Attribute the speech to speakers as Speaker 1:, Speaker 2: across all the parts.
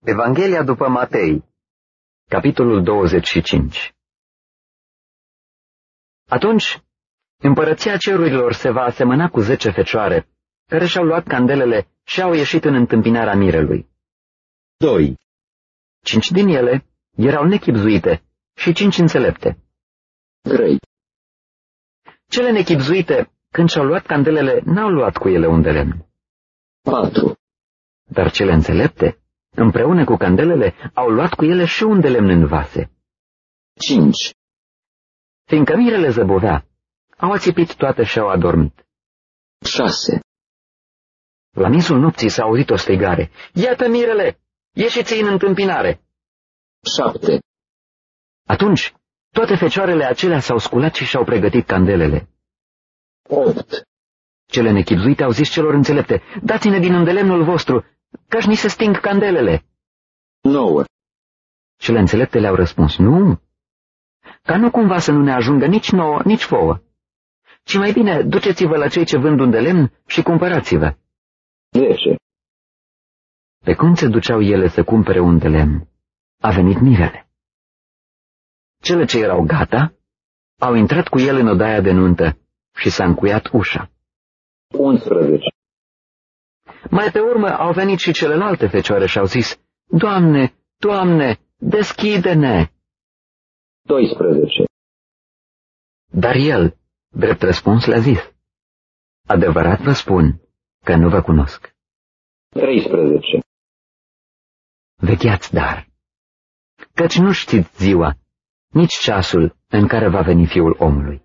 Speaker 1: Evanghelia după Matei, capitolul 25. Atunci, împărăția cerurilor se va asemăna cu 10 fecioare, care și-au luat candelele și au ieșit în întâmpinarea mirelui. 2. 5 din ele erau nechibzuite și 5 înțelepte.
Speaker 2: 3.
Speaker 1: Cele nechibzuite, când și-au luat candelele, n-au luat cu ele un de lemn.
Speaker 2: 4.
Speaker 1: Dar cele înțelepte, împreună cu candelele, au luat cu ele și un de lemn în vase.
Speaker 2: 5.
Speaker 1: Fiindcă mirele zăbovea, au ațipit toate și au adormit.
Speaker 2: 6.
Speaker 1: La miezul nopții s-a auzit o strigare: "Iată mirele! Ieșiți-i în întâmpinare!"
Speaker 2: 7.
Speaker 1: Atunci, toate fecioarele acelea s-au sculat și și-au pregătit candelele.
Speaker 2: 8.
Speaker 1: Cele nechibzuite au zis celor înțelepte: "Dați-ne din îndelemnul vostru, căci ni se sting candelele."
Speaker 2: 9.
Speaker 1: Cele înțelepte le-au răspuns: "Nu, ca nu cumva să nu ne ajungă nici nouă, nici vouă, ci mai bine duceți-vă la cei ce vând un de lemn și cumpărați-vă."
Speaker 2: 10.
Speaker 1: Pe când se duceau ele să cumpere un de lemn, a venit mirele. Cele ce erau gata au intrat cu el în odaia de nuntă și s-a încuiat ușa.
Speaker 2: 11.
Speaker 1: Mai pe urmă au venit și celelalte fecioare și au zis: "Doamne, Doamne, deschide-ne!"
Speaker 2: 12.
Speaker 1: Dar el, drept răspuns, le-a zis: "Adevărat vă spun că nu vă cunosc."
Speaker 2: 13.
Speaker 1: Vegheați dar, căci nu știți ziua, nici ceasul în care va veni Fiul omului.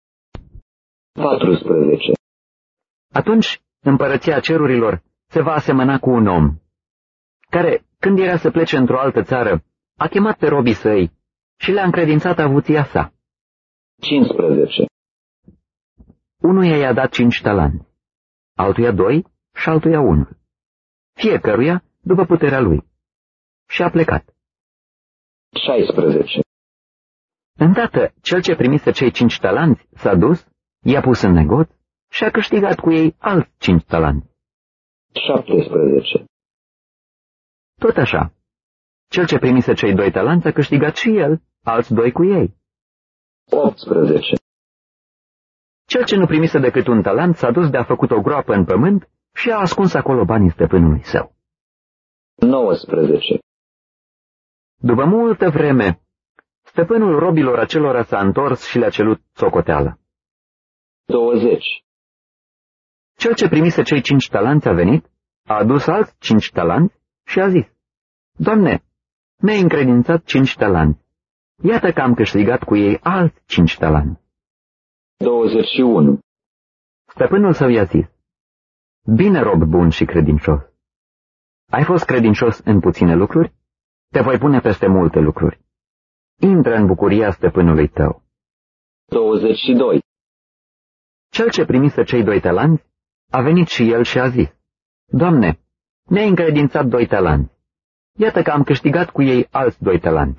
Speaker 2: 14.
Speaker 1: Atunci împărăția cerurilor se va asemăna cu un om, care, când era să plece într-o altă țară, a chemat pe robii săi și le-a încredințat avuția sa.
Speaker 2: 15.
Speaker 1: Unuia i-a dat 5 talanți, altuia 2 și altuia 1, fiecăruia după puterea lui, și a plecat.
Speaker 2: 16.
Speaker 1: Îndată, cel ce primise cei 5 talanți s-a dus, i-a pus în negoț și a câștigat cu ei alți 5 talanți.
Speaker 2: 17.
Speaker 1: Tot așa, cel ce primise cei 2 talanți a câștigat și el alți 2 cu ei.
Speaker 2: 18.
Speaker 1: Cel ce nu primise decât un talent s-a dus de-a făcut o groapă în pământ și a ascuns acolo banii stăpânului său.
Speaker 2: 19.
Speaker 1: După multă vreme, stăpânul robilor acelora s-a întors și le-a cerut socoteală.
Speaker 2: 20.
Speaker 1: Cel ce primise cei 5 talanți a venit, a adus alți 5 talanți și a zis: "Doamne, mi-ai încredințat 5 talanți. Iată că am câștigat cu ei alți 5 talanți."
Speaker 2: 21.
Speaker 1: Stăpânul său i-a zis: "Bine, rob bun și credincios. Ai fost credincios în puține lucruri? Te voi pune peste multe lucruri. Intră în bucuria stăpânului tău."
Speaker 2: 22.
Speaker 1: Cel ce primise cei 2 talanți a venit și el și a zis: "Doamne, mi-ai încredințat 2 talanți. Iată că am câștigat cu ei alți 2 talanți."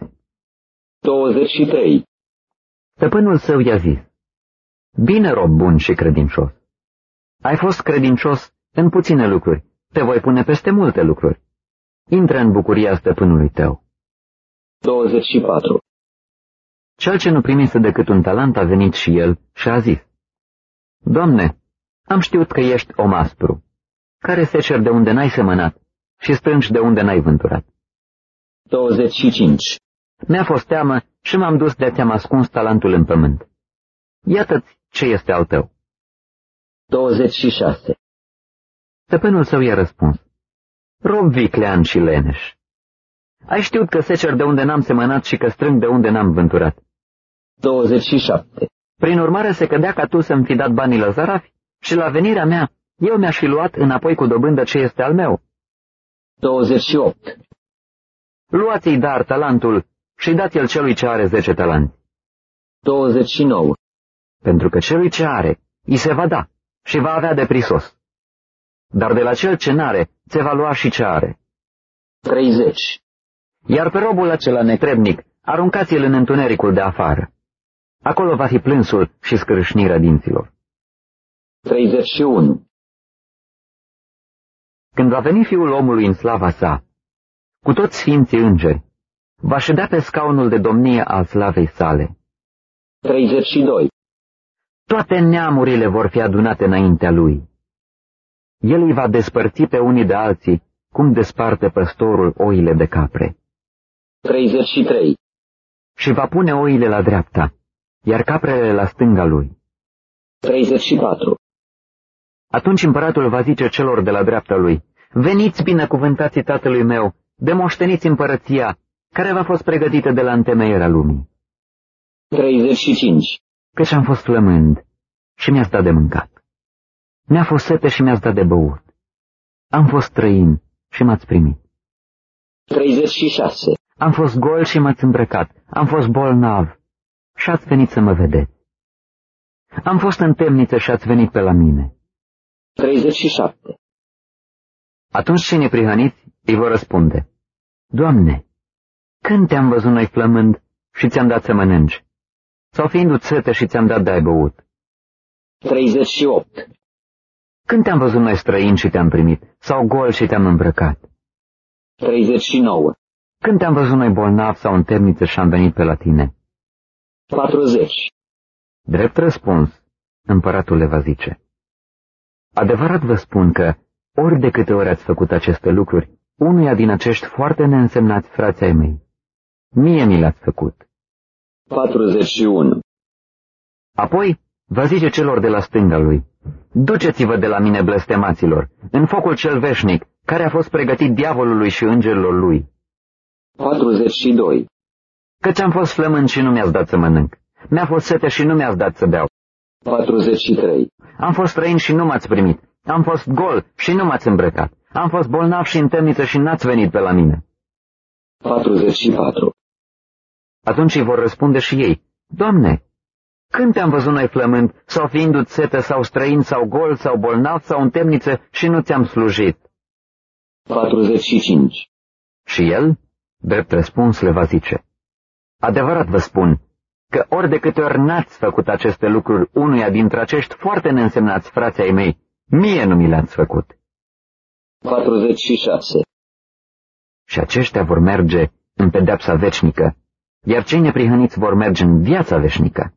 Speaker 2: 23.
Speaker 1: Stăpânul său i-a zis: "Bine, rob bun și credincios. Ai fost credincios în puține lucruri, te voi pune peste multe lucruri. Intră în bucuria stăpânului tău."
Speaker 2: 24.
Speaker 1: Cel ce nu primise decât un talent a venit și el și a zis: "Doamne, am știut că ești om aspru, care seceri de unde n-ai semănat și strângi de unde n-ai vânturat.
Speaker 2: 25.
Speaker 1: Mi-a fost teamă și m-am dus de ți-am ascuns talentul în pământ. Iată-ți ce este al tău."
Speaker 2: 26.
Speaker 1: Stăpânul său i-a răspuns: "Rob viclean și leneș, ai știut că secer de unde n-am semănat și că strâng de unde n-am vânturat.
Speaker 2: 27.
Speaker 1: Prin urmare se cădea ca tu să-mi fi dat banii la zarafi și la venirea mea eu mi-aș fi luat înapoi cu dobândă ce este al meu.
Speaker 2: 28.
Speaker 1: Luați-i dar talentul și dați-l celui ce are 10 talanți.
Speaker 2: 29.
Speaker 1: Pentru că celui ce are, îi se va da și va avea de prisos. Dar de la cel ce n-are, se va lua și ce are.
Speaker 2: 30.
Speaker 1: Iar pe robul acela netrebnic, aruncați-l în întunericul de afară. Acolo va fi plânsul și scrâșnirea dinților."
Speaker 2: 31.
Speaker 1: Când va veni Fiul omului în slava sa, cu toți sfinții îngeri, va ședea pe scaunul de domnie al slavei sale.
Speaker 2: 32.
Speaker 1: Toate neamurile vor fi adunate înaintea lui. El îi va despărți pe unii de alții, cum desparte păstorul oile de capre.
Speaker 2: 33.
Speaker 1: Și va pune oile la dreapta, iar caprele la stânga lui.
Speaker 2: 34.
Speaker 1: Atunci împăratul va zice celor de la dreapta lui, veniți binecuvântații tatălui meu, demoșteniți împărăția, care v-a fost pregătită de la întemeierea lumii.
Speaker 2: 35.
Speaker 1: Căci am fost flămând și mi-ați dat de mâncat. Mi-a fost sete și mi-ați dat de băut. Am fost străin și m-ați primit.
Speaker 2: 36.
Speaker 1: Am fost gol și m-ați îmbrăcat. Am fost bolnav și ați venit să mă vedeți. Am fost în temniță și ați venit pe la mine.
Speaker 2: 37.
Speaker 1: Atunci cei neprihăniți îi vor răspunde, Doamne, când te-am văzut noi flămând și ți-am dat să mănânci? Sau fiindu-ți sete și ți-am dat de-ai băut?
Speaker 2: 38.
Speaker 1: Când te-am văzut noi străini și te-am primit? Sau gol și te-am îmbrăcat?
Speaker 2: 39.
Speaker 1: Când te-am văzut noi bolnav sau în temniță și am venit pe la tine?
Speaker 2: 40.
Speaker 1: Drept răspuns, împăratul le va zice, adevărat vă spun că, ori de câte ori ați făcut aceste lucruri, unuia din acești foarte neînsemnați frații ai mei, mie mi l-ați făcut.
Speaker 2: 41.
Speaker 1: Apoi va zice celor de la stânga lui, duceți-vă de la mine, blestemaților, în focul cel veșnic, care a fost pregătit diavolului și îngerilor lui.
Speaker 2: 42.
Speaker 1: Căci am fost flămând și nu mi-ați dat să mănânc. Mi-a fost sete și nu mi-ați dat să beau.
Speaker 2: 43.
Speaker 1: Am fost străin și nu m-ați primit. Am fost gol și nu m-ați îmbrăcat. Am fost bolnav și în temniță și n-ați venit pe la mine.
Speaker 2: 44.
Speaker 1: Atunci îi vor răspunde și ei, Doamne, când te-am văzut noi flămând, sau fiindu-ți sete, sau străin, sau gol, sau bolnav, sau în temniță și nu ți-am slujit?
Speaker 2: 45.
Speaker 1: Și el, drept răspuns, le va zice, adevărat vă spun, că ori de câte ori n-ați făcut aceste lucruri unuia dintre acești foarte neînsemnați frații ai mei, mie nu mi le-ați făcut.
Speaker 2: 46.
Speaker 1: Și aceștia vor merge în pedeapsa veșnică, iar cei neprihăniți vor merge în viața veșnică.